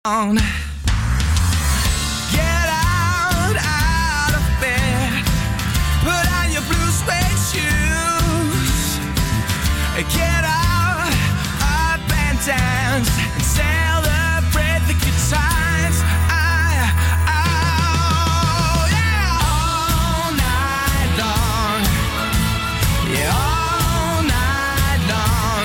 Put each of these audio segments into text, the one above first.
on. Get out of bed. Put on your blue suede shoes. Get up and dance and celebrate the good times. All night long. Yeah, all night long.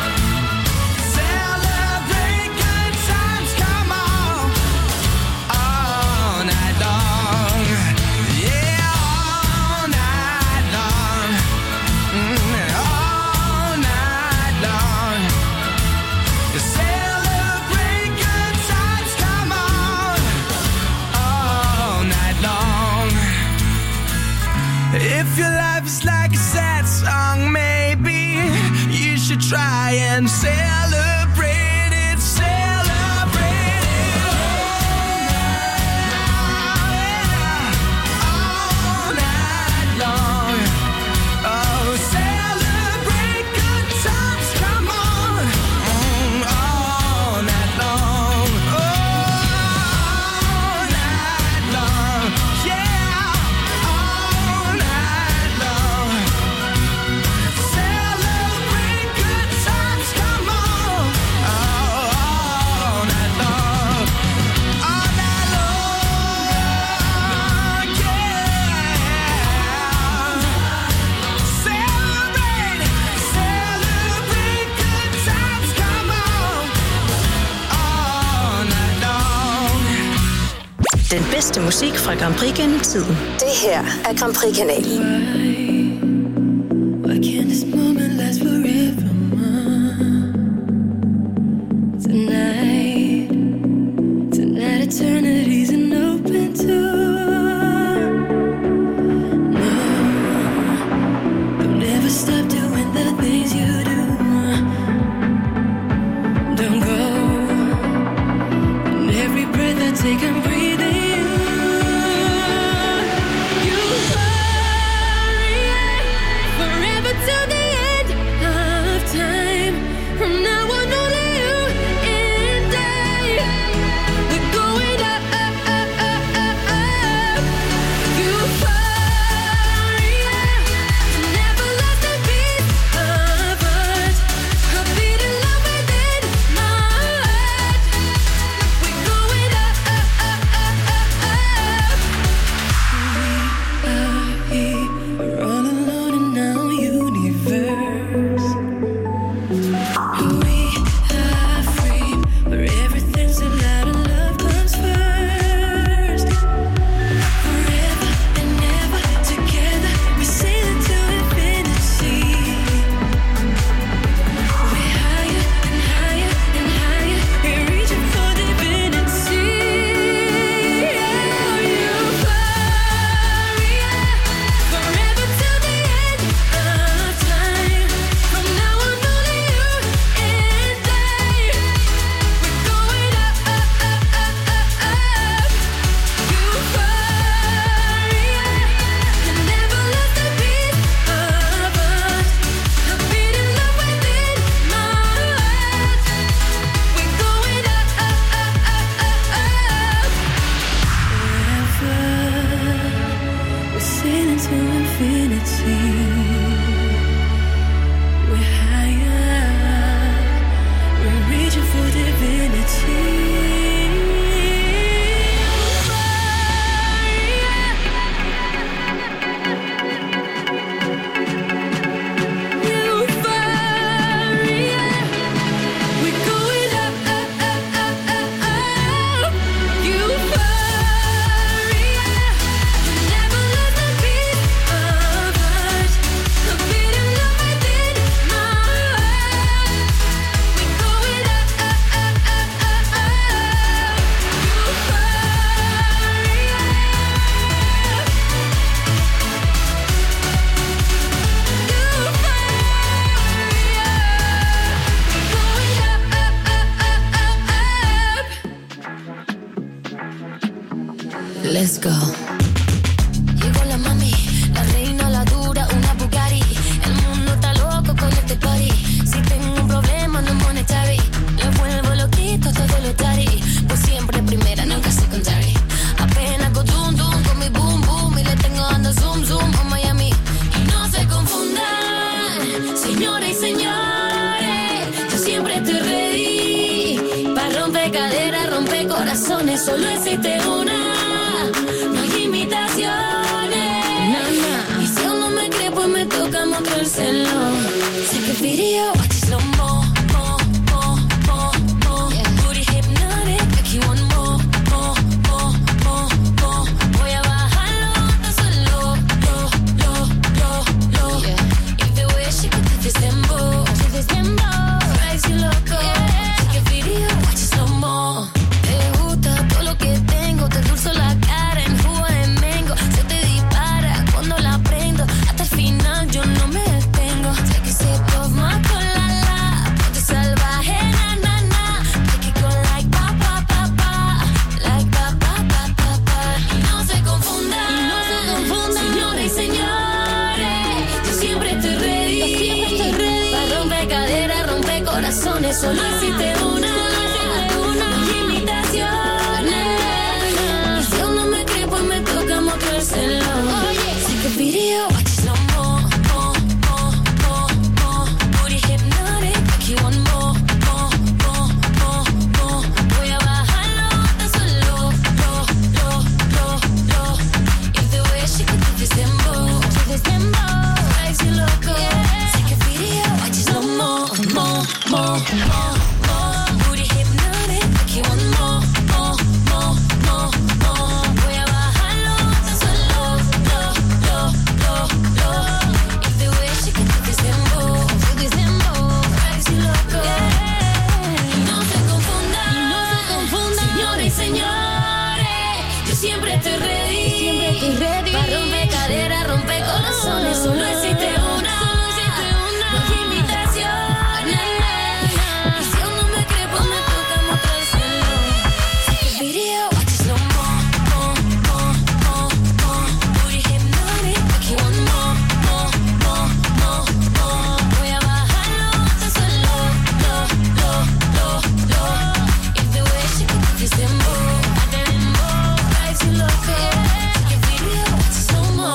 Celebrate good times, come on. All night long. Yeah, all night long. All night long. Celebrate good times, come on. All night long. If your life is like a sad song, maybe you should try and celebrate it, celebrate it. All night long. Oh, celebrate good times, come on. All night long. All night long. Yeah, all night long. Celebrate good times, come on. All night long. All night long, yeah. Celebrate good times, come on. All night long. Den bedste musik fra Grand Prix gennem tiden. Det her er Grand Prix-kanalen. Why can't this moment last forever? Tonight eternity's an open door. No, don't ever stop doing the things you do. Don't go. And every breath I take, I'm breathing you. You hurry forever till the end of time. From now on, only you and I. We're going up, up, up, up, up, up. You hurry, never lost a piece of us. A beat in love within my heart. We're going up, up, up, up, up, up. We are here, we're all alone in our universe. We are free, where everything's allowed and love comes first. Forever and ever together, we sail into infinity. We're higher and higher and higher, we're reaching for divinity. Oh, you hurry, forever till the end of time. From now on, only you and I. We're going up, up, up, up, up, up. You hurry, and never lost a piece of us. A beat in love within my heart. We're going up, up, up, up, up, up. Forever, we're sailing to infinity. We're higher, we're reaching for divinity. Euphoria, we're going up, up, up, up, up, up. Euphoria, never lost a piece of us. A beat in love within my heart. We're going up, up, up, up, up, up. Let's go. Llegó la mami, la reina, la dura, una Bugatti. El mundo está loco con este party. Si tengo un problema no monetary, lo vuelvo loquito todo lo tari. Pues si corazones, solo existe una. No hay imitaciones. Y si aún no me cree, pues me toca mostrárselo. Take a video, watch it slow mo. Booty hypnotic, make you want more. Voy a bajarlo hasta solo. If the way she could do this dembo, drives you loco. Take a video, watch it slow mo. Te gusta todo lo que tengo, te endulzo la cara en jugo de mango. Se te dispara cuando la prendo, hasta el final yo no me detengo. Take a sip of my cola, ponte salvaje, na na na. Make it go like pa pa pa pa, like pa pa pa pa pa. Y no se confundan, señoras y señores, yo siempre estoy ready. Pa' romper caderas, romper corazones, solo existe una. No hay imitaciones. Y si aún no me cree, pues me toca mostrárselo. Take a video, watch it slow mo. Booty hypnotic, make you want more. Voy a bajarlo hasta solo. If the way she could do this dembo, drives you loco. Take a video, watch it slow mo. Booty hypnotic, make you want more. Voy a bajarlo hasta solo. If the way she could do this dembo, drives you loco. Y no se confundan, señoras y señores, yo siempre estoy ready. Pa' romper caderas, romper corazones, solo existe una. No hay imitaciones. Y si aún no me cree, pues me toca mostrárselo. Take a video, watch it slow mo. Booty hypnotic, make you want more. Voy a bajarlo hasta solo. If the way she could do this dembo, drives you loco. Take a video, watch it slow mo.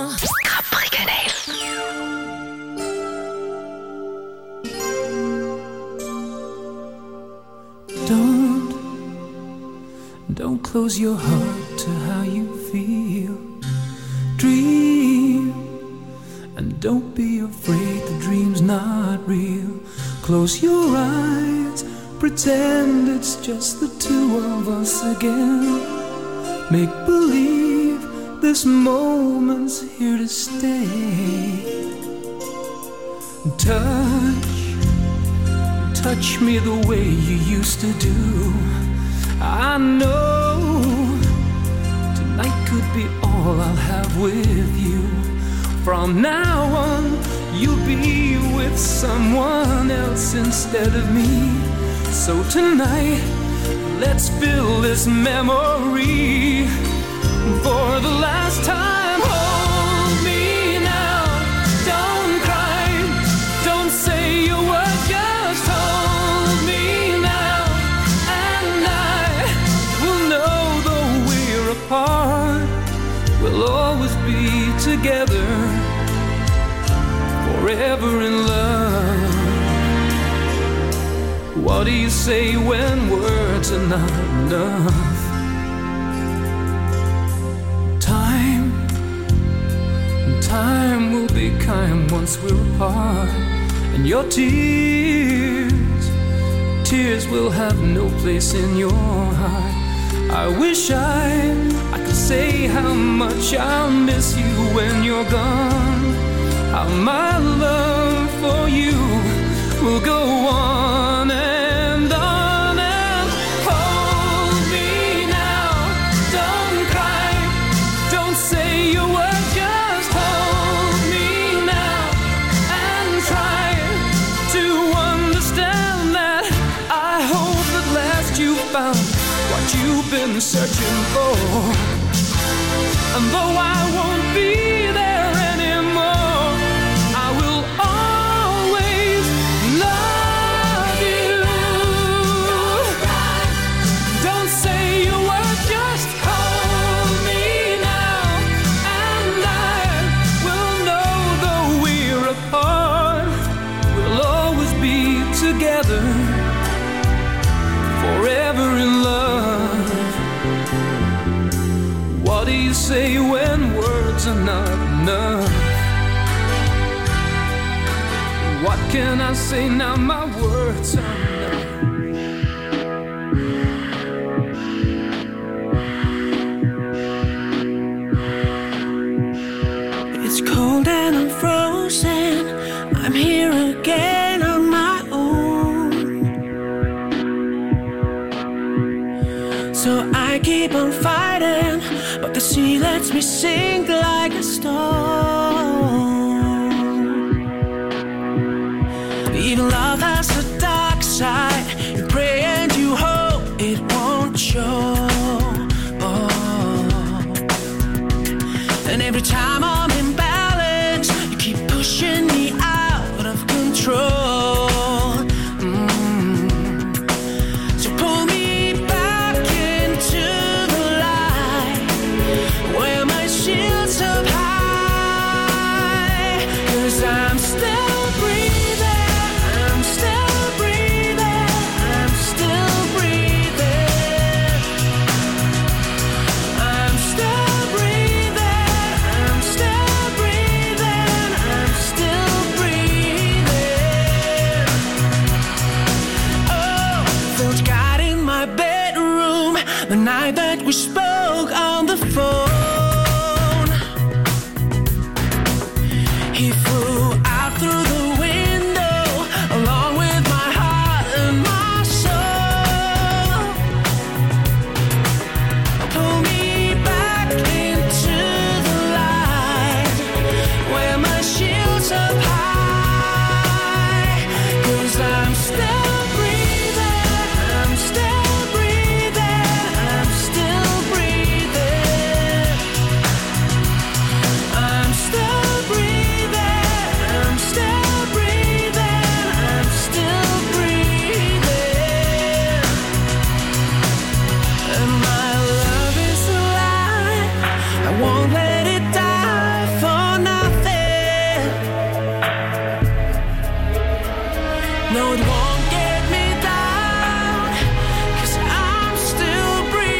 Don't close your heart to how you feel. Dream, and don't be afraid the dream's not real. Close your eyes, pretend it's just the two of us again. Make believe this moment's here to stay. Touch me the way you used to do. I know tonight could be all I'll have with you. From now on, you'll be with someone else instead of me. So tonight, let's fill this memory for the last time. Hold me now, don't cry, don't say a word, just hold me now. And I will know though we're apart, we'll always be together, forever in love. What do you say when words are not enough? Time will be kind once we're apart. And your tears will have no place in your heart. I wish I could say how much I'll miss you when you're gone. How my love for you will go on and on. And hold me now, don't cry, don't say a word, just hold me now and try to understand that I hope at last you found what you've been searching for. And though I won't be there anymore, I will always love you. Don't say a word, just hold me now, and I will know though we're apart, we'll always be together, forever in love. say when words are not enough? What can I say now? My words are enough. It's cold and I'm frozen. I'm here again on my own. So I keep on fighting, but the sea lets me sink like a stone. Even love has a dark side. You pray and you hope it won't show. And every time I'm in balance, you keep pushing me out of control. So pull me back into the light, where my shield's up high. 'Cause I'm still breathing, I'm still breathing, I'm still breathing. I'm still breathing, I'm still breathing, I'm still breathing. Oh, felt God in my bedroom the night that we spoke on the phone. He flew out through the window along with my heart and my soul. Pull me back into the light, where my shield's up high. 'Cause I'm still breathing, I'm still breathing, I'm still breathing. I'm still breathing, I'm still breathing, I'm still breathing. And my love is alive, I won't let it die for nothing. No, it won't get me down, 'cause I'm still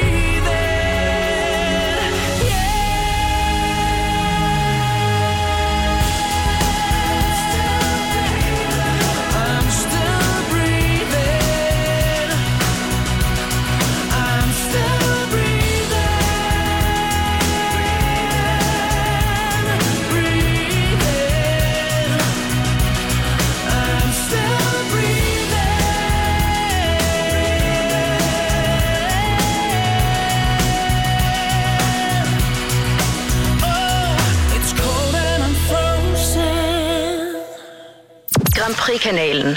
breathing. I'm still breathing. I'm still breathing. I'm still breathing. Oh, it's cold and I'm frozen. Grand Prix-kanalen.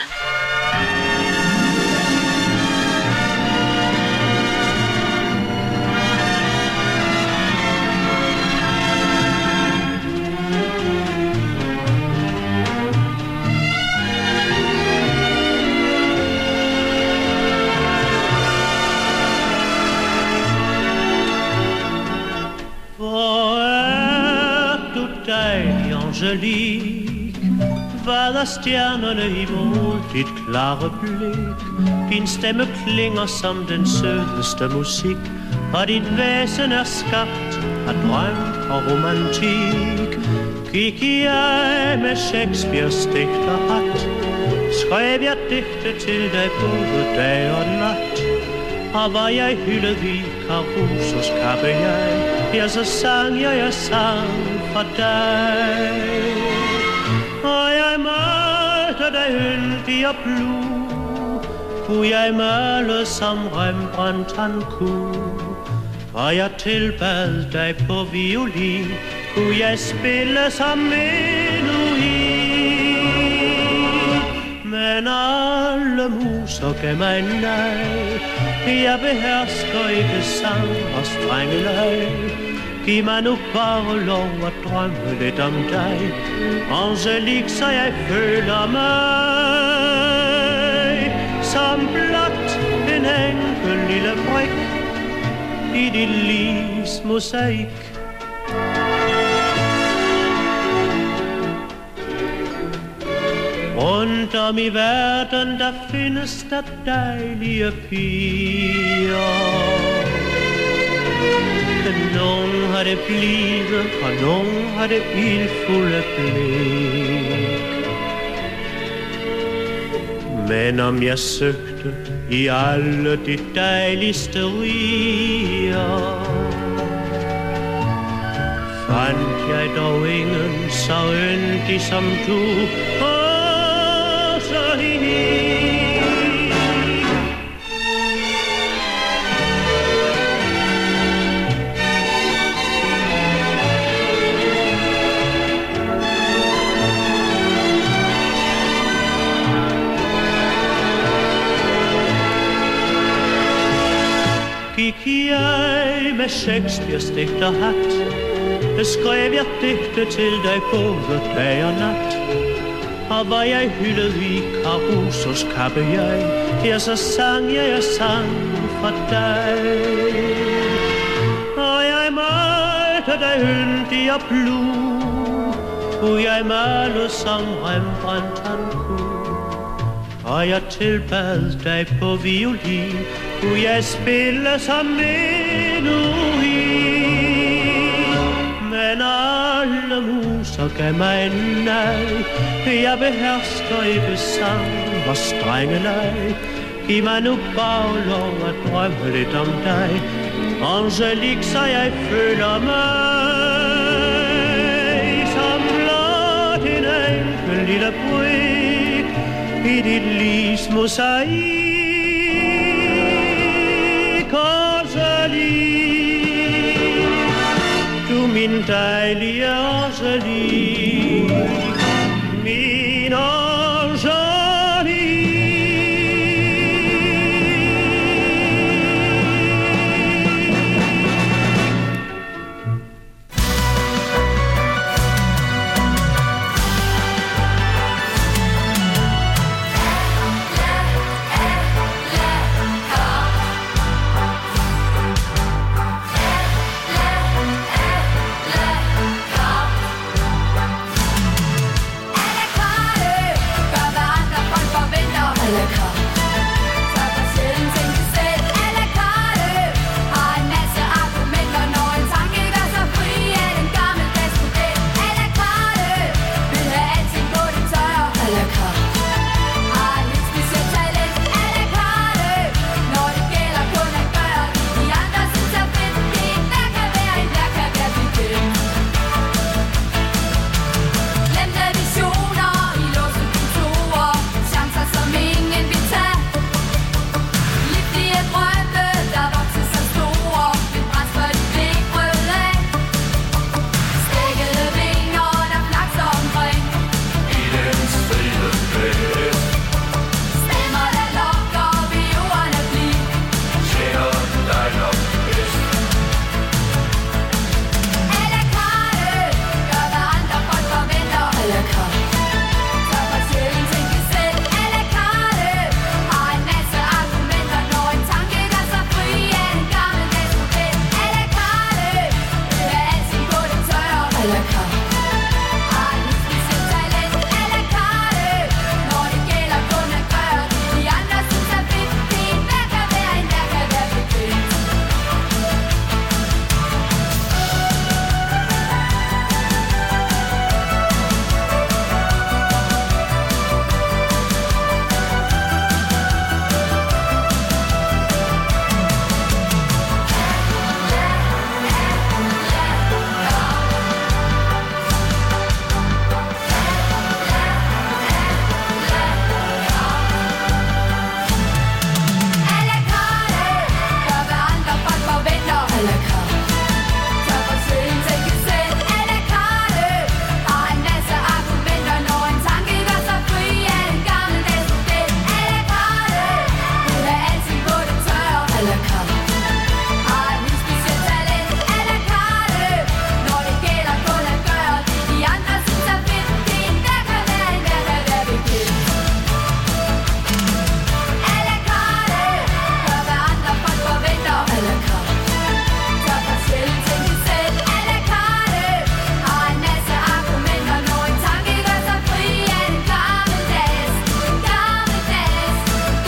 Hvor er du dejlig, Angelique? Vader stjernerne imod dit klare blik. Din stemme klinger som den sødeste musik, og dit væsen er skabt af drøm og romantik. Gik jeg med Shakespeares digterhat, skrev jeg digte til dig både dag og nat. Og var jeg hyldet i Carusos kappe ja, så sang jeg sang for dig. Og jeg malte dig yndig og blue, kunne jeg male som Rembrandt han kunne. Og jeg tilbad dig på violin, kunne jeg spille som menuhin. Men alle muser gav mig nej, jeg behersker ikke sang og strengeleg. Giv mig nu bare lov at drømme lidt om dig, Angelique, så jeg føler mig som blot en enkel lille brik i dit livs mosaik. Rundt om i verden, der findes der dejlige piger. Nogen har det blide, og nogen har det ildfulde blik. Men om jeg søgte i alle de dejligste riger, fandt jeg dog ingen så yndig som du, og så rig. Gik jeg med Shakespeares digterhat, beskrev jeg digte til dig både dag og nat. Og var jeg hyldet i Carusos kappe jeg, ja, så sang jeg sang for dig. Og jeg malte dig yndig og blue, kunne jeg male som Rembrandt han kunne. Og jeg tilbad dig på violin, kunne jeg spille som menuhin. Men alle muser gav mig en nej, jeg behersker ikke sang og strenge leg. Giv mig nu bare lov at drømme lidt om dig, Angelique, så jeg føler mig som blot en enkel lille brik i dit livs mosaik. Du min dejlige Angelique, min Angelique.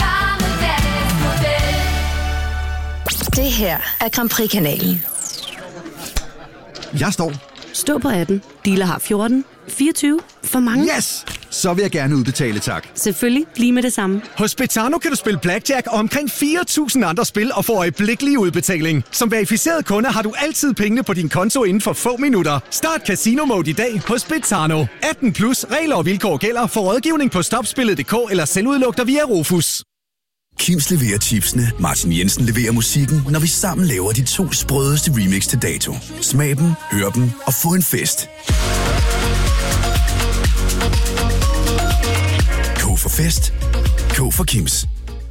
Det her er Grand Prix-kanalen. Jeg står. Stå på 18. Dealer har 14. 24. For mange. Yes! Så vil jeg gerne udbetale, tak. Selvfølgelig. Lige med det samme. Hos Betano kan du spille blackjack og omkring 4.000 andre spil og få øjeblikkelig udbetaling. Som verificeret kunde har du altid pengene på din konto inden for få minutter. Start Casino Mode i dag hos Betano. 18+, regler og vilkår gælder. For rådgivning på stopspillet.dk eller selvudlugter via Rufus. Kims leverer chipsene, Martin Jensen leverer musikken, når vi sammen laver de 2 sprødeste remix til dato. Smag dem, hør dem og få en fest. K for fest. K for Kims.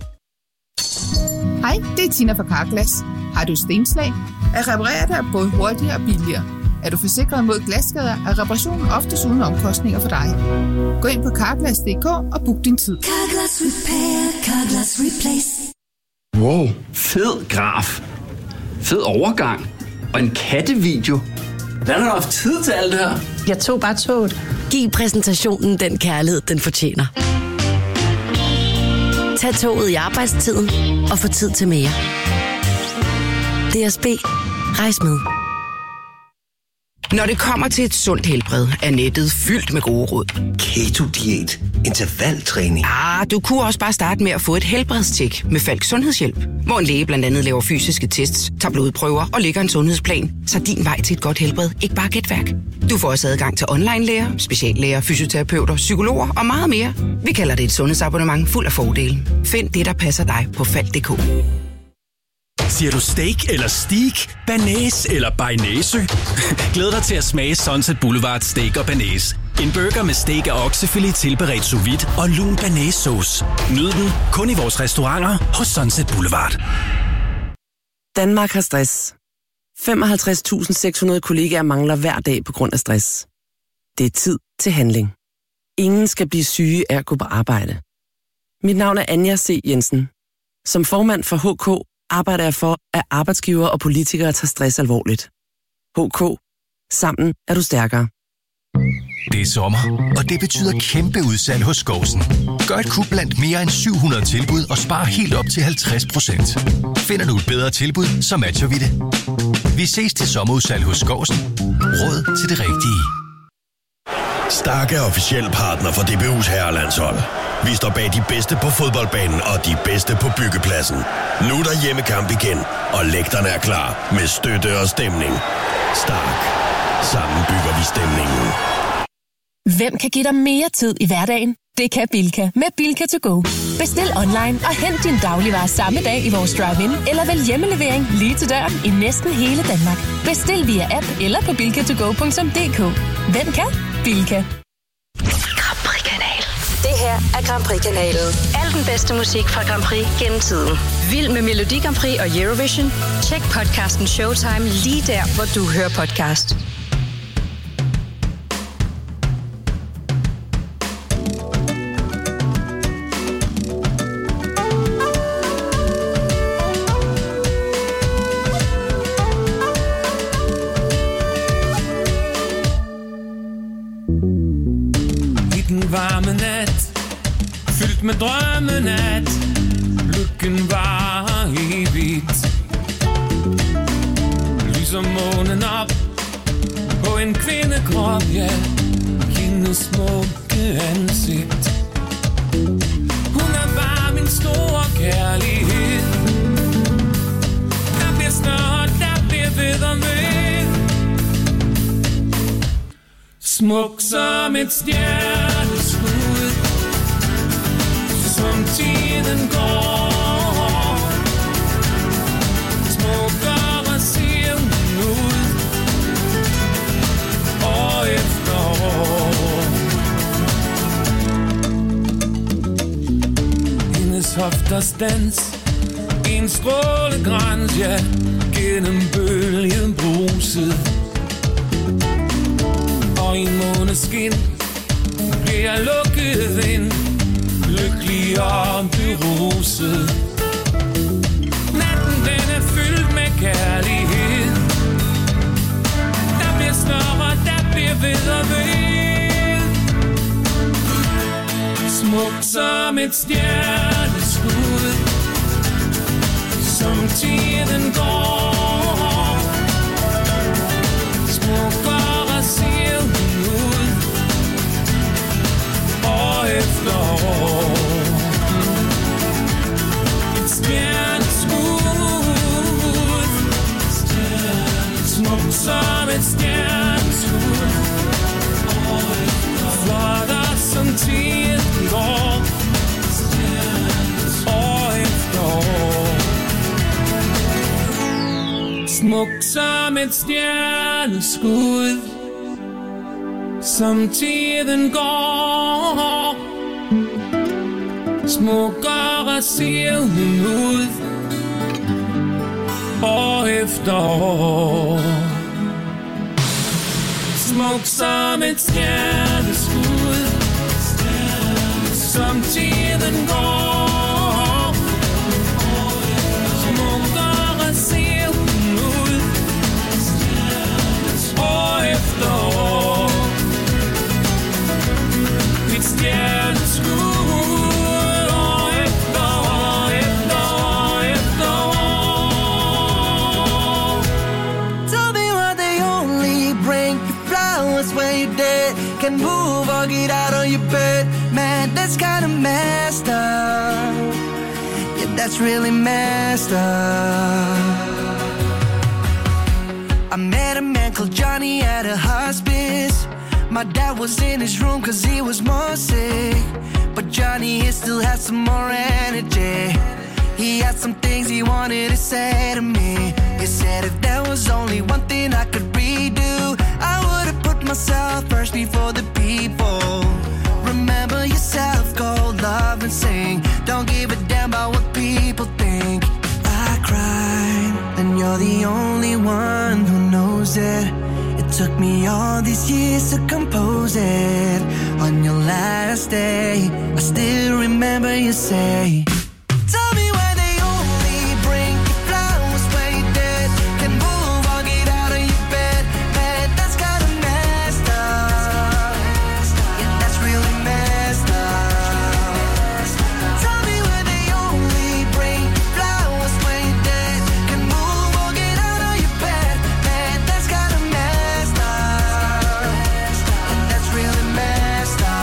Hej, det er Tina fra Carglass. Har du stenslag? At reparere det er både hurtigere og billigere. Er du forsikret mod glasskader, er reparationen oftest uden omkostninger for dig. Gå ind på Carglass.dk og book din tid. Carglass Repair, Carglass Replace. Wow, fed graf. Fed overgang. Og en kattevideo. Hvordan har du haft tid til alt det her? Jeg tog bare toget. Giv præsentationen den kærlighed, den fortjener. Tag toget i arbejdstiden og få tid til mere. DSB. Rejs med. Når det kommer til et sundt helbred, er nettet fyldt med gode råd. Keto-diæt, intervaltræning. Du kunne også bare starte med at få et helbredstjek med Falk Sundhedshjælp, hvor en læge blandt andet laver fysiske tests, tager blodprøver og lægger en sundhedsplan, så din vej til et godt helbred ikke bare gætværk. Du får også adgang til online-læger, speciallæger, fysioterapeuter, psykologer og meget mere. Vi kalder det et sundhedsabonnement fuld af fordele. Find det, der passer dig på Falk.dk. Siger du steak eller steak, banæs eller bearnaise? Glæd dig til at smage Sunset Boulevard Steak og Banæs. En burger med steak og oksefilet tilberedt sous vide og lun banæssauce. Nyd den kun i vores restauranter hos Sunset Boulevard. Danmark har stress. 55.600 kollegaer mangler hver dag på grund af stress. Det er tid til handling. Ingen skal blive syge af at gå på arbejde. Mit navn er Anja C. Jensen. Som formand for HK arbejder jeg for, at arbejdsgivere og politikere tager stress alvorligt. HK. Sammen er du stærkere. Det er sommer, og det betyder kæmpe udsalg hos Skovsen. Gør et kup blandt mere end 700 tilbud og spar helt op til 50%. Finder du et bedre tilbud, så matcher vi det. Vi ses til sommerudsalg hos Skovsen. Råd til det rigtige. Stark er officiel partner for DBU's herrelandshold. Vi står bag de bedste på fodboldbanen og de bedste på byggepladsen. Nu er der hjemmekamp igen, og lægterne er klar med støtte og stemning. Stark. Sammen bygger vi stemningen. Hvem kan give dig mere tid i hverdagen? Det kan Bilka med Bilka to go. Bestil online og hent din dagligvarer samme dag i vores drive-in, eller vælg hjemmelevering lige til døren i næsten hele Danmark. Bestil via app eller på bilkatogo.dk. Hvem kan? Bilka. Grand Prix-kanal. Det her er Grand Prix-kanalen. Al den bedste musik fra Grand Prix gennem tiden. Vild med Melodi Grand Prix og Eurovision? Tjek podcasten Showtime lige der, hvor du hører podcast. Varme nat, fyldt med drømmenat. Lykken var evigt. Lyser månen op på en kvindekrop, ja, hendes smukke ansigt. Hun er bare min store kærlighed. Der bliver snart, der bliver ved og ved. Smuk som et stjerneskud, som tiden går. Smukkere ser hun ud, år efter år. Hendes hofters dans, en strålegrans, ja, gennem bølgen bruset. Og i måneskin bliver jeg lukket ind, lykkelig og beruset. Natten den er fyldt med kærlighed. Der bliver snor, der bliver ved og ved. Smuk som et stjerneskud, som tiden går. som et stjerneskud. Flot som tiden går, år efter år. Smuk som et stjerneskud, som tiden går. Smukkere ser hun ud, år efter år. Smuk som et stjerneskud, som tiden går. Smukkere ser hun ud, år efter år. Mit stjerneskud. Can move or get out of your bed. Man, that's kinda messed up. Yeah, that's really messed up. I met a man called Johnny at a hospice. My dad was in his room cause he was more sick. But Johnny, he still had some more energy. He had some things he wanted to say to me. He said if there was only one thing I could redo, I would have put myself first before the people. Remember yourself, go love and sing. Don't give a damn about what people think. I cried, and you're the only one who knows it. It took me all these years to compose it. On your last day, I still remember you say, tell me why they only bring you flowers when you're dead. Can move or get out of your bed. Man, that's kinda messed up. Yeah, that's really messed up. Tell me why they only bring you flowers when you're dead. Can move or get out of your bed. Man, that's kinda messed up. Yeah, that's really messed up.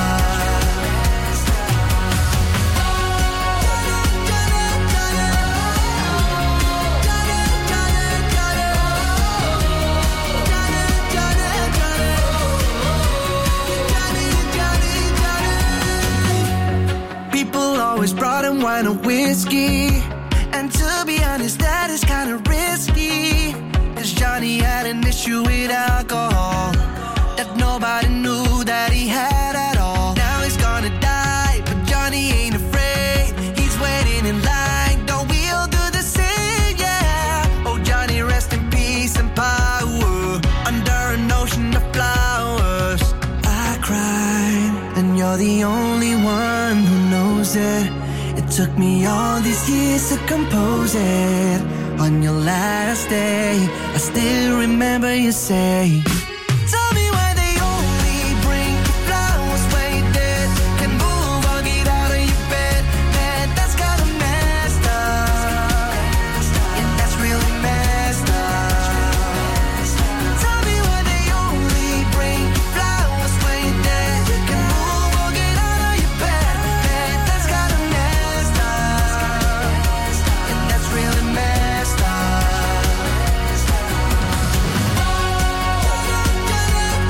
People always brought in wine or whiskey, and to be honest, that is kinda risky. Cause Johnny had an issue with alcohol that nobody knew that he had at all. Now he's gonna die, but Johnny ain't afraid. He's waiting in line, don't we all do the same, yeah. Oh Johnny, rest in peace and power, under an ocean of flowers. I cried, and you're the only one who knows it. It took me all these years to compose it. On your last day, I still remember you say, tell me why they only bring you flowers when you're dead. Can move or get out of your bed. Man, that's kinda messed up. Yeah, that's really messed up. Tell me why they only bring you flowers when you're dead. Can move or get out of your bed. Man, that's kinda messed up. Yeah, that's really messed up.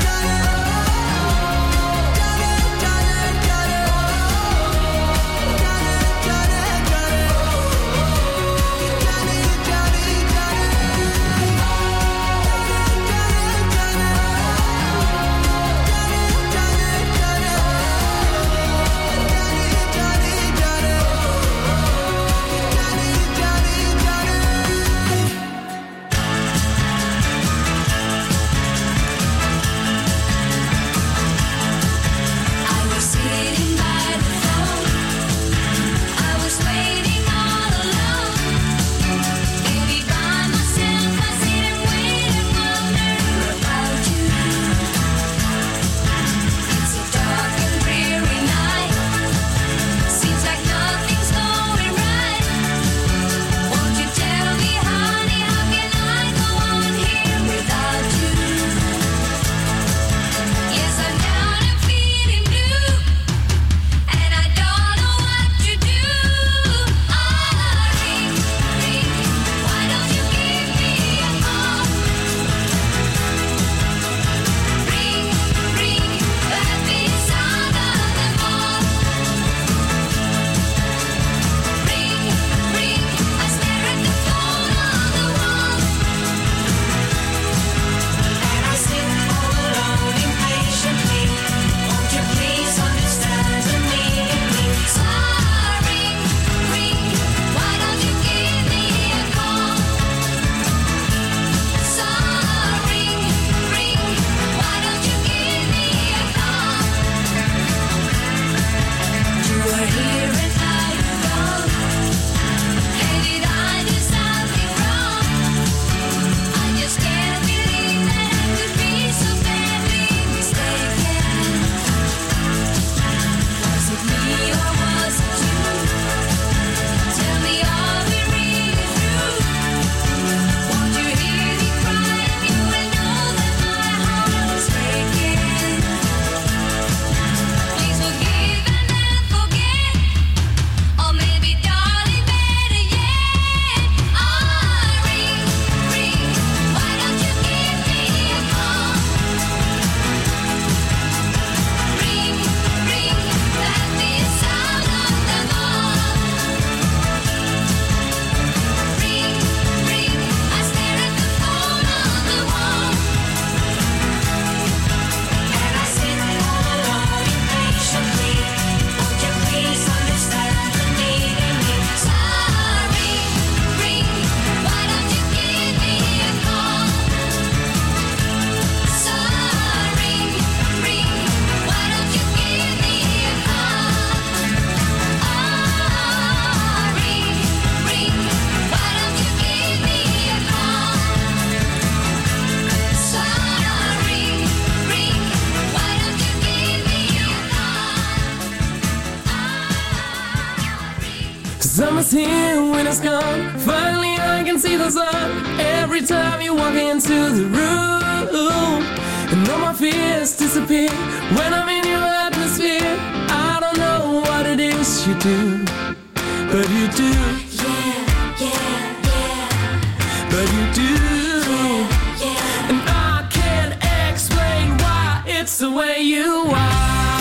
it's here when it's gone. Finally I can see the sun every time you walk into the room. And all my fears disappear when I'm in your atmosphere. I don't know what it is you do, but you do. Yeah, yeah, yeah. But you do. Yeah, yeah. And I can't explain why it's the way you are.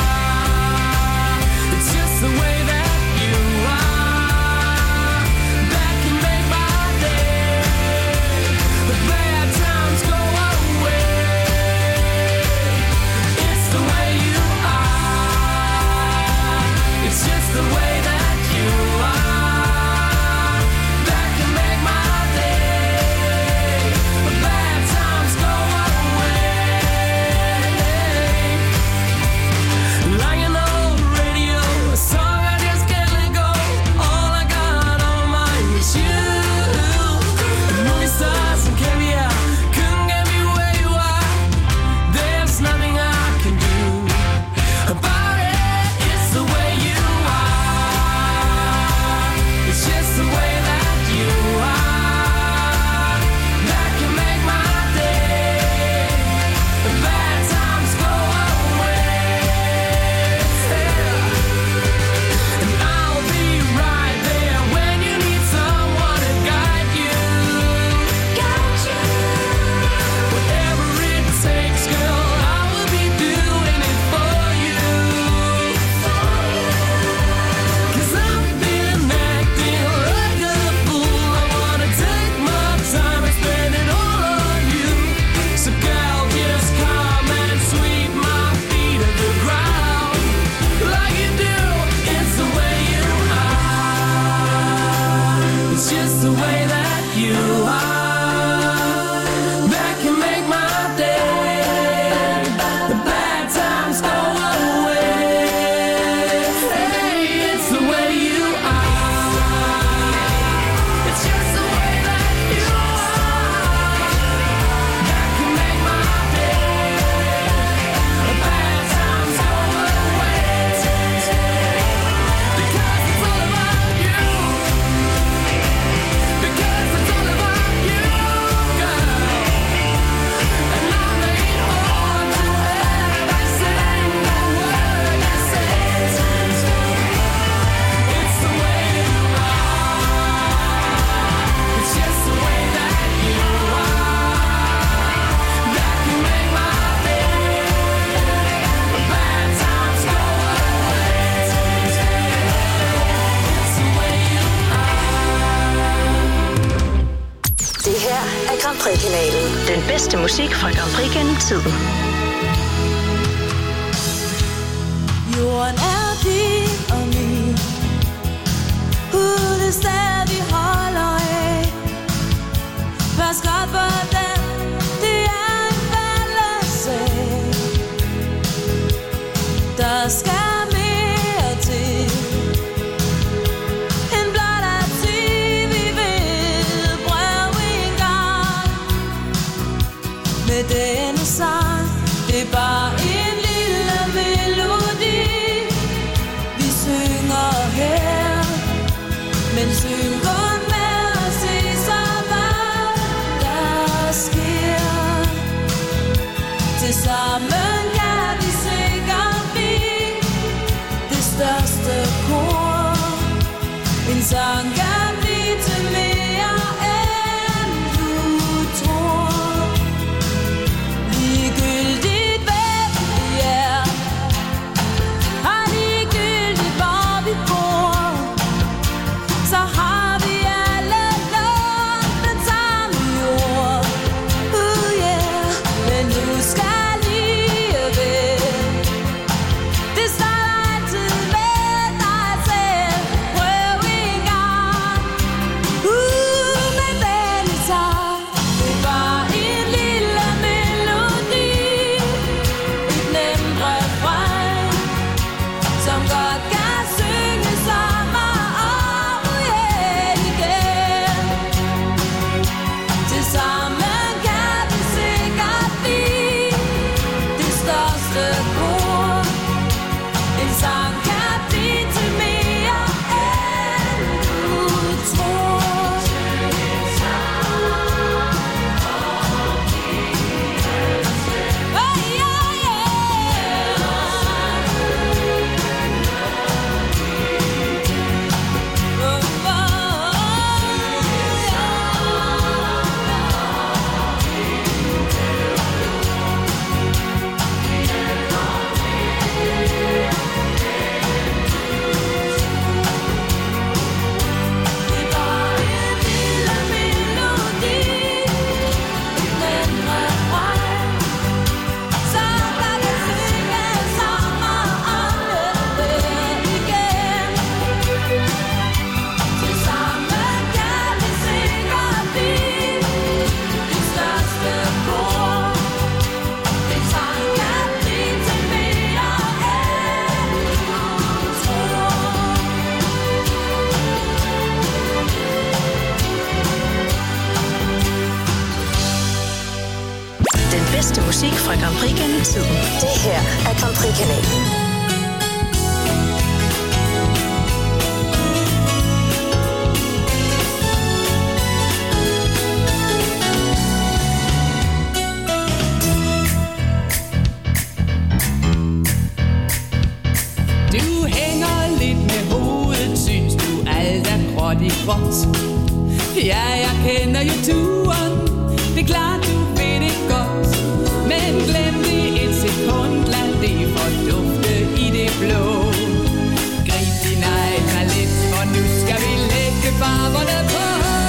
It's just the way that you are. That can make my day. The bad times go away. It's the way you are. It's just the way that you are. That can make my day. The bad times go away. Like an old radio, a song I just can't let go. All I got on mine is you. The movie stars and caviar couldn't get me where you are. There's nothing I can do about it. It's the way you are. It's just the way that you are. That can make my day. The bad times go away. And I'll be right there when you need someone to guide you. Whatever it takes, girl, I will be doing it for you. 'Cause I've been acting like a fool. I wanna take my time and spend it all on you. So girl, just come and sweep my feet to the ground like you do. It's the way you are. It's just the way that you are. That can make my day. The bad times go away. Hey, it's the way you are. It's just the way that you are. That can make my day. The bad times go away. Because it's all about you. Because it's all about you, girl. And I made on to every single word you say. It's the way you are. It's just the way that you are. That can make my day. The bad times go away. It's the way you Det her er Grand Prix-kanalen. Den bedste musik fra Grand Prix gennem tiden. Jorden er din og min. Uden sted vi holder af. Pas godt på den. Det er en fælles sag. Der skal mere til. En blot at sige, vi vil prøve en gang. Med denne sang, det er bare en lille melodi. Vi synger her, men syng kun med at se så hvad der sker. Tilsammen kan vi sikkert blive det største kor. En sang kan blive til mere end du tror. Ligegyldigt hvem vi er, og ligegyldigt hvor vi bor, så har vi alle lånt den samme jord. Yeah. Men nu skal bedste musik fra Grand Prix gennem tiden. Det her er Grand Prix-kanalen. Du hænger lidt med hovedet, synes du alt er gråt i gråt. Ja, jeg kender jo turen, det er klart du ved det godt. Men glem det et sekund, lad det fordufte i det blå. Grib din egen palet, for nu skal vi lægge farverne på.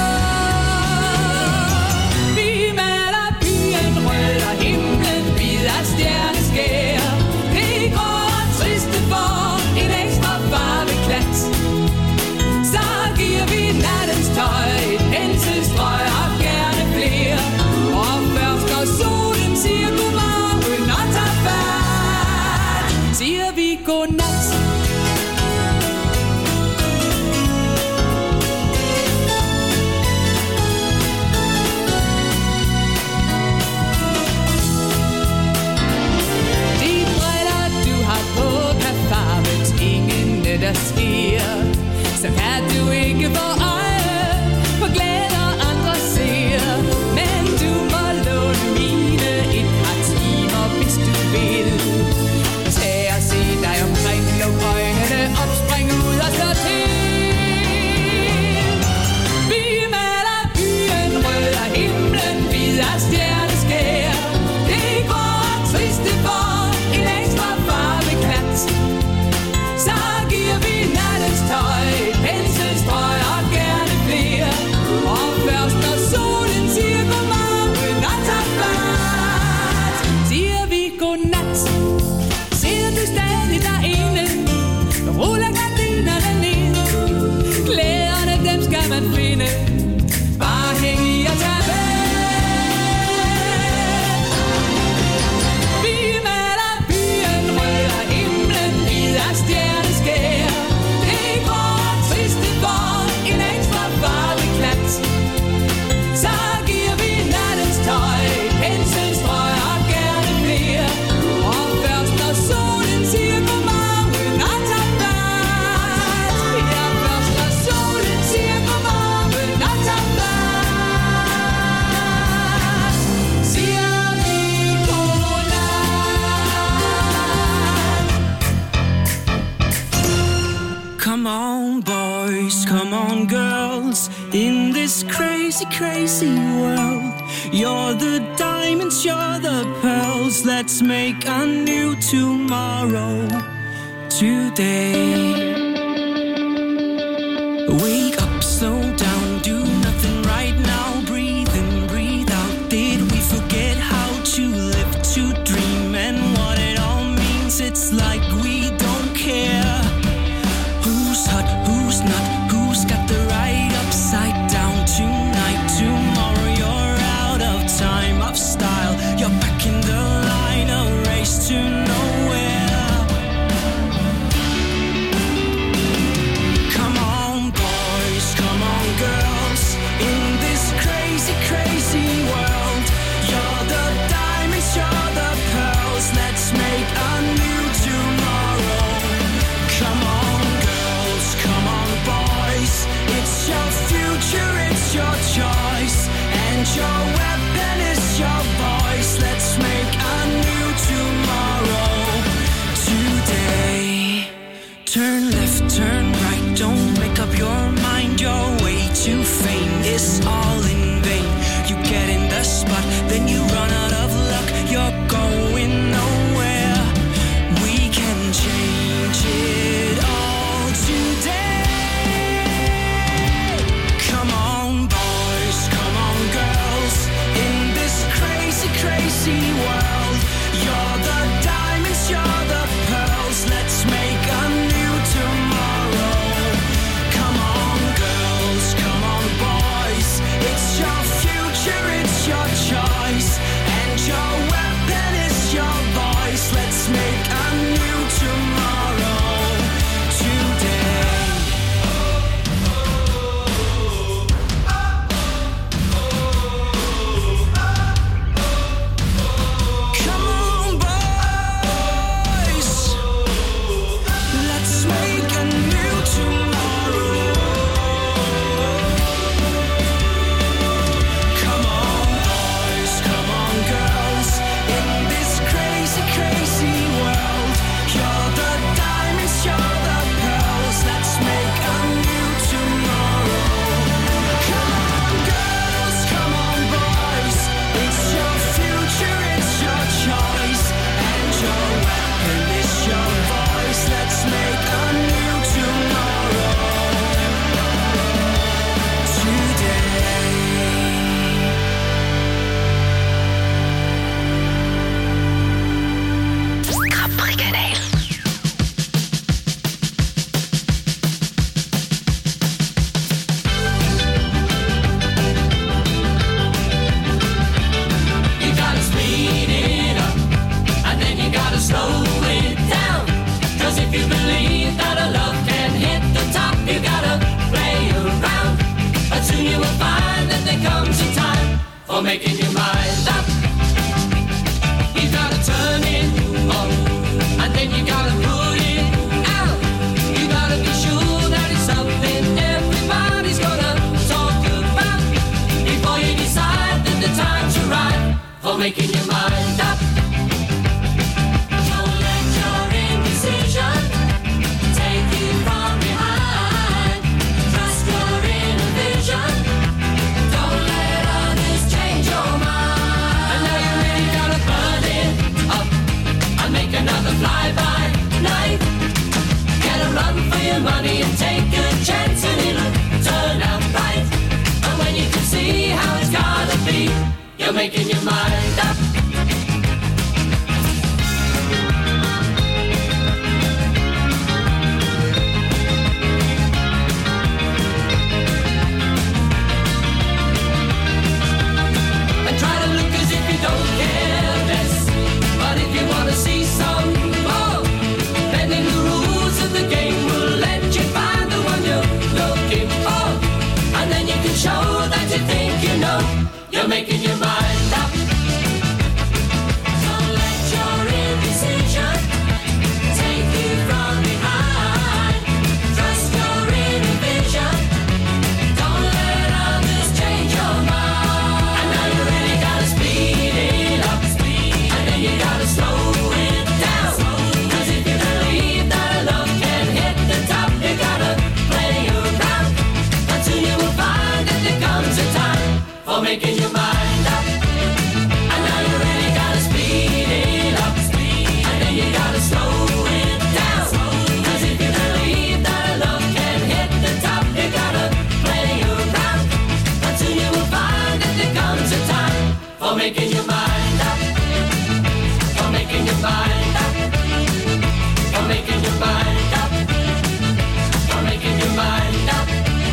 Vi maler byen rød og himlen hvid af stjerneskær. Det grå og triste for en ekstra farveklat. Så giver vi nattens tøj et penselstrøg og gerne flere. Og først når solen siger godmorgen og tager fat, siger vi godnat. De briller du har på kan farve tingene der sker. Så kan du ikke få øje på glæder andre ser. Men du må låne mine et par timer, hvis du vil. Tag og se dig omkring, luk øjnene op, spring ud og slå til. Vi maler byen rød og himlen hvid af stjerneskær. Det går triste for en ekstra farveklat. Så giver vi nattens tøj et penselstrøg og gerne flere. Og først når solen siger godmorgen og tager fat, siger vi godnat. Ser du stadig derinde, ruller gardinerne ned. Klæderne dem skal man finde, bare hæng i og tag med. Vi maler byen rød og himlen hvid af stjerneskær. Det går triste for en ekstra farveklat. Så giver vi nattens tøj et penselstrøg og gerne flere. Og først når solen siger godmorgen og tager fat, ja, først når solen siger godmorgen og tager fat, siger vi godnat. Come on, boys, come on, girls. In this crazy, crazy world, you're the diamonds, you're the pearls. Let's make a new tomorrow today. Wake up, slow down, do nothing right now. Breathe in, breathe out. Did we forget how to live, to dream, and what it all means? It's like we don't care. Who's hot, who's not, who's got the right upside down tonight, tomorrow you're out of time, of style. You're back in the line, a race to nowhere. Come on, boys, come on, girls. In this crazy, crazy world, you're the diamonds, you're the pearls. Let's make a new tomorrow. Come on, girls, come on, boys. It's your future, it's your choice, and your weapon is your voice. time's arrived for making your mind up. Don't let your indecision take you from behind. Trust your inner vision. Don't let others change your mind. And now you really gotta burn it up and make another fly-by night. Get a run for your money and take a chance and it'll turn out right. And when you can see how it's gotta be, you're making your mind up. And try to look as if you don't care less. But if you wanna see some more, bending the rules of the game will let you find the one you're looking for. And then you can show that you think you know. You're making your mind up. Don't let your indecision take you from behind. Trust your inner vision. Don't let others change your mind. And now you really gotta speed it up. And then you gotta slow it down. Cause if you believe that love can hit the top, you gotta play around. And soon you will find that there comes a time for making your mind up. And now you really gotta speed it up. And then you gotta slow it down. Cause if you believe that love can hit the top, you gotta play around. And soon you will find that there comes a time for making your mind up. For making your mind up. For making your mind up. For making your mind up.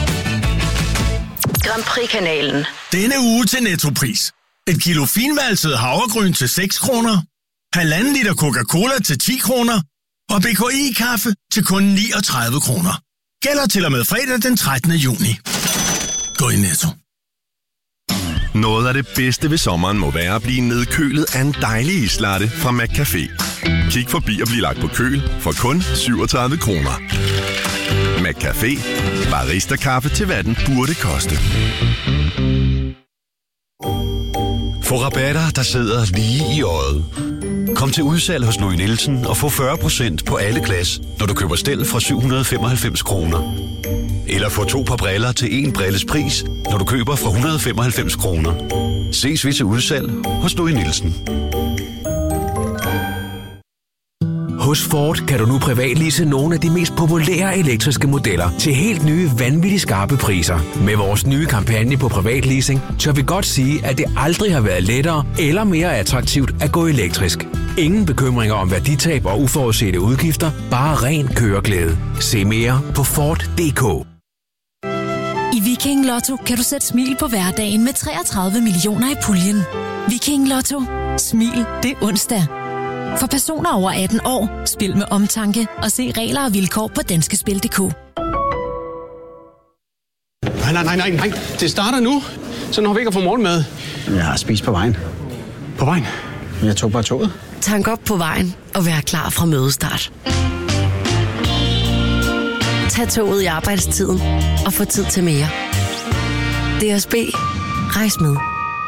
Grand Prix-kanalen. Denne uge til Nettopris. Et kilo finvalset havregryn til 6 kroner. 1,5 liter Coca-Cola til 10 kroner. Og BKI-kaffe til kun 39 kroner. Gælder til og med fredag den 13. juni. Gå i Netto. Noget af det bedste ved sommeren må være at blive nedkølet af en dejlig islatte fra McCafé. Kig forbi og bliv lagt på køl for kun 37 kroner. McCafé. Barista-kaffe til hvad den burde koste. Få rabatter, der sidder lige i øjet. Kom til udsalg hos Louis Nielsen og få 40% på alle glas, når du køber stel fra 795 kroner. Eller få 2 par briller til 1 brilles pris, når du køber fra 195 kroner. Ses vi til udsalg hos Louis Nielsen. Hos Ford kan du nu privatlease nogle af de mest populære elektriske modeller til helt nye, vanvittigt skarpe priser. Med vores nye kampagne på privatleasing, tør vi godt sige, at det aldrig har været lettere eller mere attraktivt at gå elektrisk. Ingen bekymringer om værditab og uforudsete udgifter, bare ren køreglæde. Se mere på Ford.dk. I Viking Lotto kan du sætte smil på hverdagen med 33 millioner i puljen. Viking Lotto. Smil det onsdag. For personer over 18 år, spil med omtanke og se regler og vilkår på danskespil.dk. Nej. Det starter nu. Så når vi ikke har fået morgenmad. Jeg har spist på vejen. På vejen? Jeg tog bare toget. Tank op på vejen og vær klar fra mødestart. Tag toget i arbejdstiden og få tid til mere. DSB. Rejs med.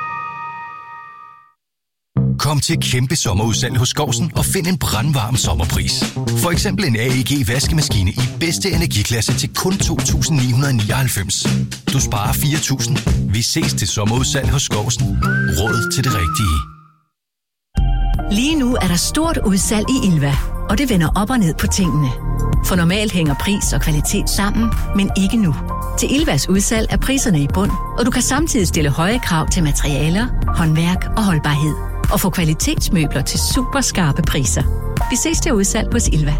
Kom til kæmpe sommerudsalg hos Skousen og find en brandvarm sommerpris. For eksempel en AEG vaskemaskine i bedste energiklasse til kun 2.999. Du sparer 4.000. Vi ses til sommerudsalg hos Skousen. Råd til det rigtige. Lige nu er der stort udsalg i Ilva, og det vender op og ned på tingene. For normalt hænger pris og kvalitet sammen, men ikke nu. Til Ilvas udsalg er priserne i bund, og du kan samtidig stille høje krav til materialer, håndværk og holdbarhed. Og få kvalitetsmøbler til super skarpe priser. Vi ses til udsalg hos Ilva.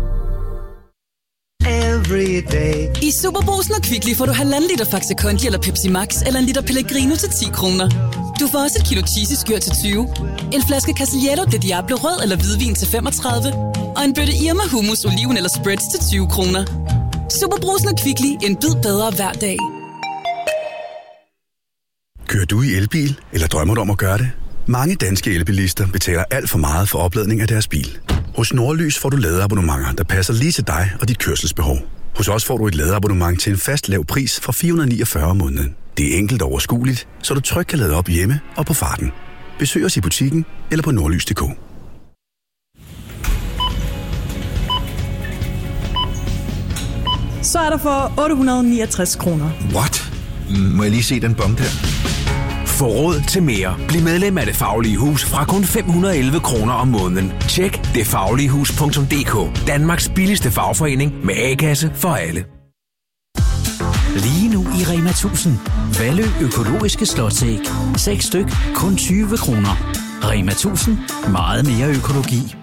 I Superbrugsen og Kvickly får du 1,5 liter Faxe Kondi eller Pepsi Max eller 1 liter Pellegrino til 10 kroner. Du får også 1 kilo cheesy-skyr til 20, en flaske Casiello de Diablo rød eller hvidvin til 35, og en bøtte Irma hummus, oliven eller spreads til 20 kroner. Superbrugsen og Kvickly, en bid bedre hver dag. Kører du i elbil, eller drømmer du om at gøre det? Mange danske elbilister betaler alt for meget for opladning af deres bil. Hos Nordlys får du ladeabonnementer, der passer lige til dig og dit kørselsbehov. Hos os får du et ladeabonnement til en fast lav pris fra 449 om måneden. Det er enkelt og overskueligt, så du trygt kan lade op hjemme og på farten. Besøg os i butikken eller på nordlys.dk. Så er der for 869 kroner. What? Må jeg lige se den bong der? Få råd til mere. Bliv medlem af Det Faglige Hus fra kun 511 kroner om måneden. Tjek detfagligehus.dk. Danmarks billigste fagforening med A-kasse for alle. Lige nu i Rema 1000. Valø økologiske slåsæg. 6 styk, kun 20 kroner. Rema 1000. Meget mere økologi.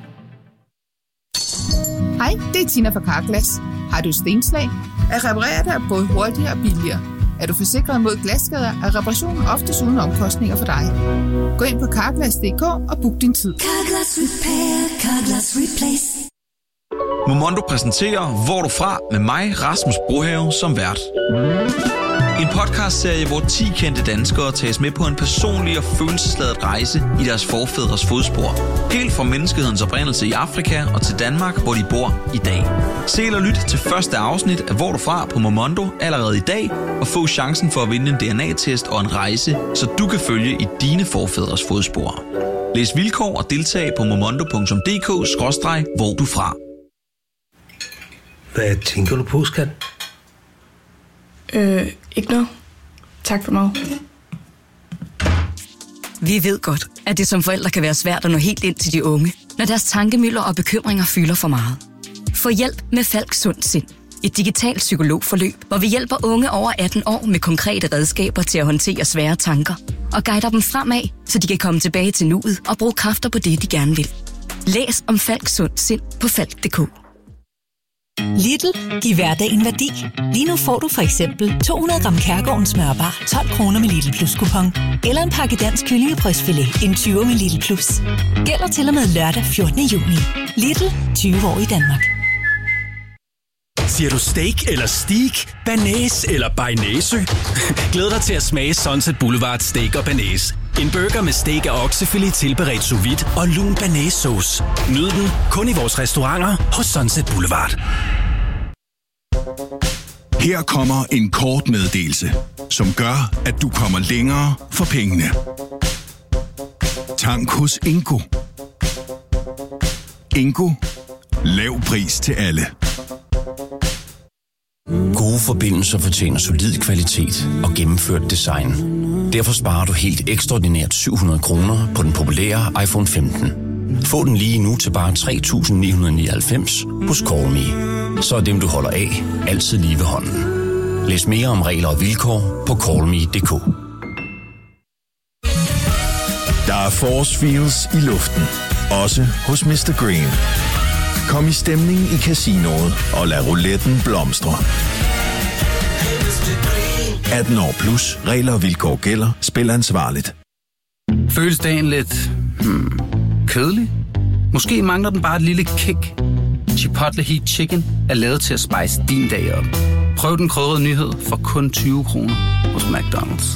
Hej, det er Tina fra Carglass. Har du stenslag? At reparere dig både hurtigere og billigere. Er du forsikret mod glasskader, er reparationen oftest uden omkostninger for dig. Gå ind på Carglass.dk og book din tid. Carglass Repair, Carglass Replace. Momondo præsenterer Hvor du fra med mig, Rasmus Brohave, som vært. En podcastserie, hvor 10 kendte danskere tages med på en personlig og følelsesladet rejse i deres forfædres fodspor. Helt fra menneskehedens oprindelse i Afrika og til Danmark, hvor de bor i dag. Se eller lyt til første afsnit af Hvor du fra på Momondo allerede i dag, og få chancen for at vinde en DNA-test og en rejse, så du kan følge i dine forfædres fodspor. Læs vilkår og deltag på momondo.dk/hvor du fra. Hvad tænker du på, skat? Ikke noget. Tak for mig. Vi ved godt, at det som forældre kan være svært at nå helt ind til de unge, når deres tankemylder og bekymringer fylder for meget. Få hjælp med Falk Sund Sind. Et digitalt psykologforløb, hvor vi hjælper unge over 18 år med konkrete redskaber til at håndtere svære tanker og guider dem fremad, så de kan komme tilbage til nuet og bruge kræfter på det, de gerne vil. Læs om Falk Sund Sind på falk.dk. Lidl, giv hverdagen værdi. Lige nu får du for eksempel 200 gram Kærgården smørbar 12 kroner med Lidl Plus kupon. Eller en pakke dansk kyllingebrystfilet en 20 med Lidl Plus. Gælder til og med lørdag 14. juni. Lidl, 20 år i Danmark. Siger du steak eller steak? Banæs eller bearnaise? Glæd dig til at smage Sunset Boulevard Steak og Banæs. En burger med steak og oksefilet tilberedt sous vide og lun banæssauce. Nyd den kun i vores restauranter hos Sunset Boulevard. Her kommer en kort meddelelse, som gør, at du kommer længere for pengene. Tank hos Ingo. Ingo. Lav pris til alle. Gode forbindelser fortjener solid kvalitet og gennemført design. Derfor sparer du helt ekstraordinært 700 kroner på den populære iPhone 15. Få den lige nu til bare 3.999 hos Callme. Så er dem, du holder af, altid lige ved hånden. Læs mere om regler og vilkår på callme.dk. Der er force feels i luften. Også hos Mr. Green. Kom i stemning i casinoet og lad rouletten blomstre. 18 år plus. Regler og vilkår gælder. Spil ansvarligt. Føles dagen lidt kedelig? Måske mangler den bare et lille kick. Chipotle Heat Chicken er lavet til at spice din dag op. Prøv den krydrede nyhed for kun 20 kroner hos McDonald's.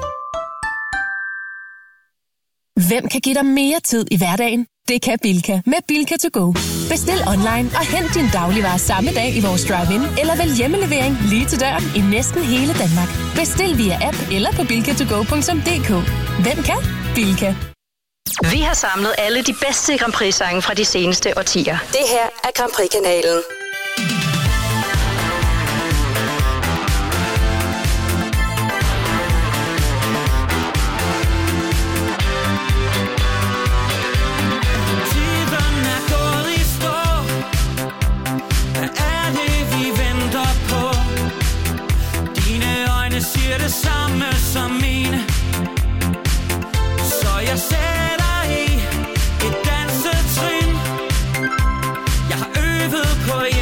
Hvem kan give dig mere tid i hverdagen? Det kan Bilka med Bilka to go. Bestil online og hent din dagligvarer samme dag i vores drive-in, eller vælg hjemmelevering lige til døren i næsten hele Danmark. Bestil via app eller på bilkatogo.dk. Hvem kan? Bilka. Vi har samlet alle de bedste Grand Prix-sange fra de seneste årtier. Det her er Grand Prix-kanalen. Siger det samme som mine, så jeg sætter i et dansetrin. Jeg har øvet på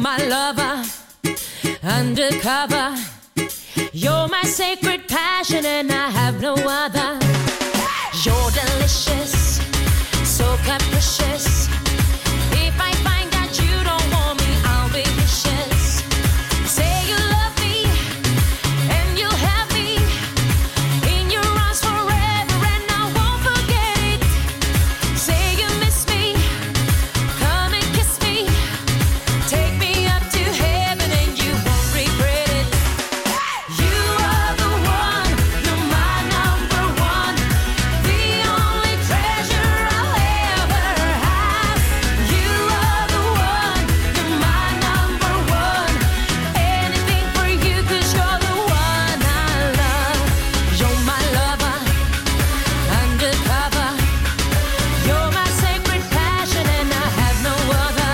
my lover, undercover. You're my sacred passion and I have no other. You're delicious, so capricious. If I find that you don't want me, I'll be vicious. Say you love me and you'll have me in your arms forever and I won't forget it. Say you miss me, come and kiss me. Take me up to heaven and you won't regret it. You are the one, you're my number one. The only treasure I'll ever have. You are the one, you're my number one. Anything for you 'cause you're the one I love. You're my lover, undercover. You're my sacred passion and I have no other.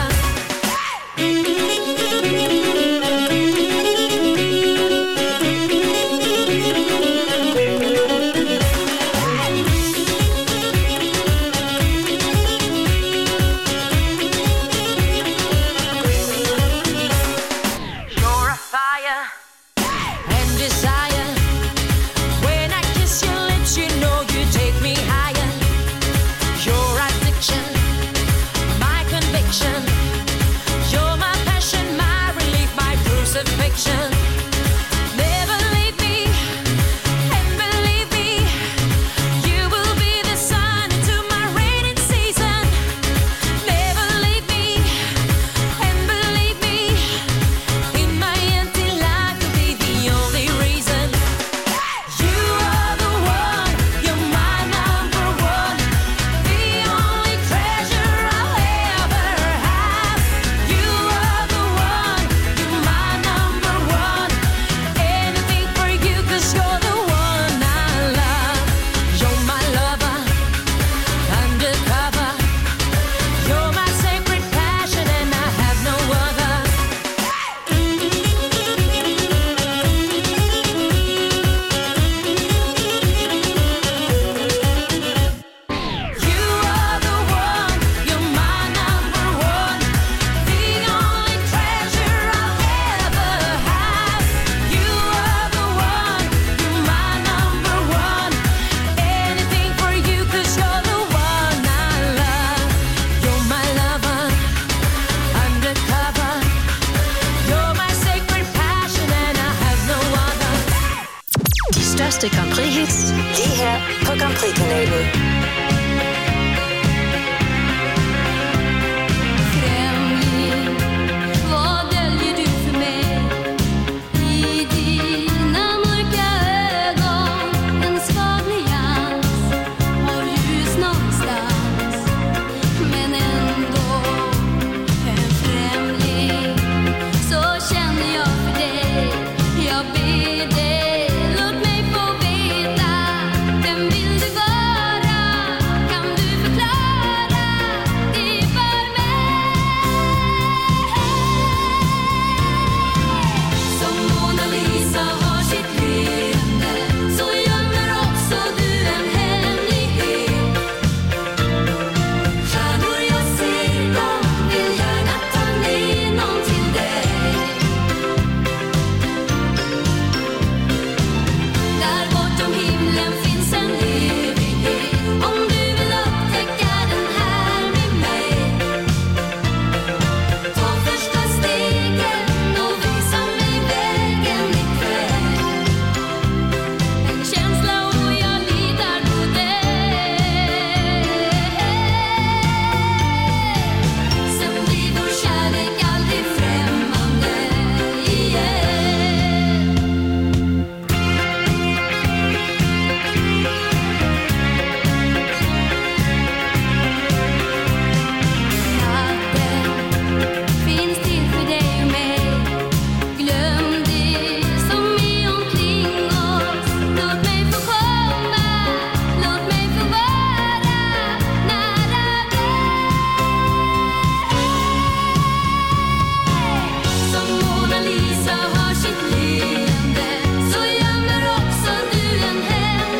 You're a fire and desire. When I kiss your lips, you know you take me higher. Your addiction, my conviction. You're my passion, my relief, my crucifixion. Never leave me, and believe me, you will be the sun into my rainy season. Never leave me, and believe me, in my empty life you'll be the only reason. You are the one, you're my number one. The only treasure I'll ever have. You are the one, you're my number one. Anything for you 'cause you're the one I love. You're my lover, undercover. You're my sacred passion and I have no other. You are the one, you're my number one. The only treasure I'll ever have. You are the one, you're my number one. Anything for you 'cause you're the one I love. You're my lover, undercover. You're my sacred passion and I have no other. De største Grand Prix hits lige her på Grand Prix-kanalen.